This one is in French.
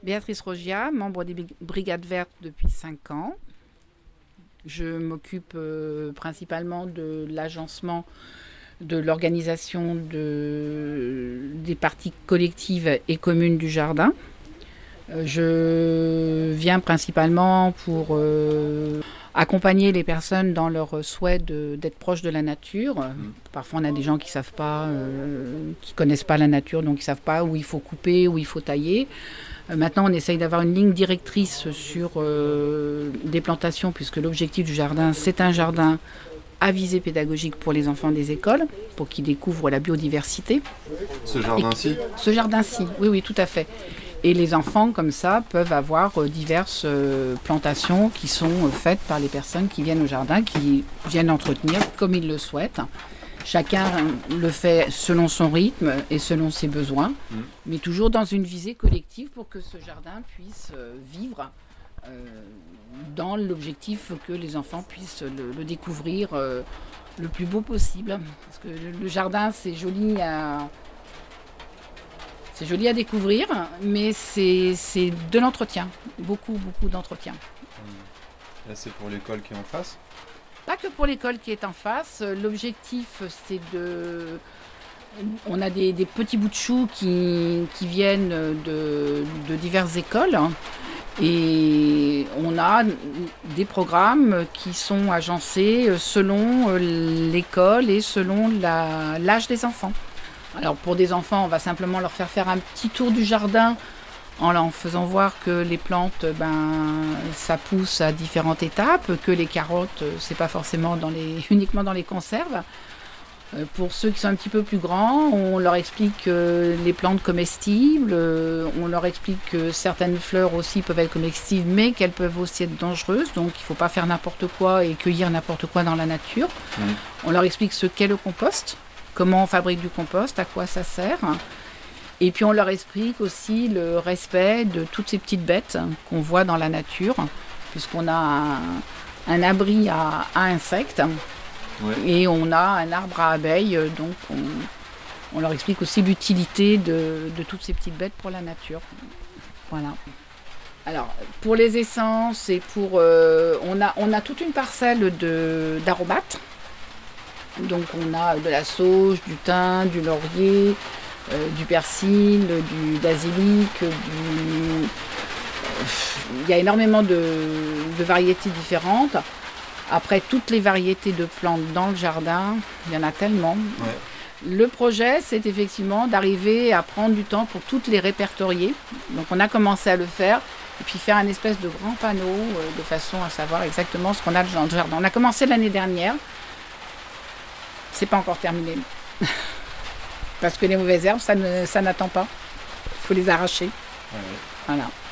Béatrice Rogia, membre des Brigades Vertes depuis 5 ans. Je m'occupe principalement de l'agencement, de l'organisation des parties collectives et communes du jardin. Je viens principalement pour accompagner les personnes dans leur souhait d'être proche de la nature. Parfois, on a des gens qui savent pas, qui connaissent pas la nature, donc ils savent pas où il faut couper, où il faut tailler. Maintenant, on essaye d'avoir une ligne directrice sur des plantations, puisque l'objectif du jardin, c'est un jardin à visée pédagogique pour les enfants des écoles, pour qu'ils découvrent la biodiversité. Ce jardin-ci ? Ce jardin-ci, oui, tout à fait. Et les enfants, comme ça, peuvent avoir diverses plantations qui sont faites par les personnes qui viennent au jardin, qui viennent entretenir comme ils le souhaitent. Chacun le fait selon son rythme et selon ses besoins, mais toujours dans une visée collective pour que ce jardin puisse vivre dans l'objectif que les enfants puissent le découvrir le plus beau possible. Parce que le jardin, c'est joli à découvrir, mais c'est de l'entretien, beaucoup d'entretien. Là, c'est pour l'école qui est en face ? Pas que pour l'école qui est en face. L'objectif, c'est on a des petits bouts de choux qui viennent de diverses écoles. Et on a des programmes qui sont agencés selon l'école et selon l'âge des enfants. Alors pour des enfants, on va simplement leur faire un petit tour du jardin en leur faisant voir que les plantes, ça pousse à différentes étapes, que les carottes, c'est pas forcément uniquement dans les conserves. Pour ceux qui sont un petit peu plus grands, on leur explique les plantes comestibles, on leur explique que certaines fleurs aussi peuvent être comestibles, mais qu'elles peuvent aussi être dangereuses, donc il ne faut pas faire n'importe quoi et cueillir n'importe quoi dans la nature. On leur explique ce qu'est le compost, comment on fabrique du compost, à quoi ça sert. Et puis on leur explique aussi le respect de toutes ces petites bêtes qu'on voit dans la nature, puisqu'on a un abri à insectes. Ouais. Et on a un arbre à abeilles, donc on leur explique aussi l'utilité de toutes ces petites bêtes pour la nature. Voilà. Alors, pour les essences et on a toute une parcelle d'aromates. Donc on a de la sauge, du thym, du laurier, du persil, du basilic, il y a énormément de variétés différentes. Après, toutes les variétés de plantes dans le jardin, il y en a tellement. Ouais. Le projet, c'est effectivement d'arriver à prendre du temps pour toutes les répertorier. Donc, on a commencé à le faire et puis faire un espèce de grand panneau de façon à savoir exactement ce qu'on a dans le jardin. On a commencé l'année dernière. C'est pas encore terminé. Parce que les mauvaises herbes, ça n'attend pas. Il faut les arracher. Ouais. Voilà.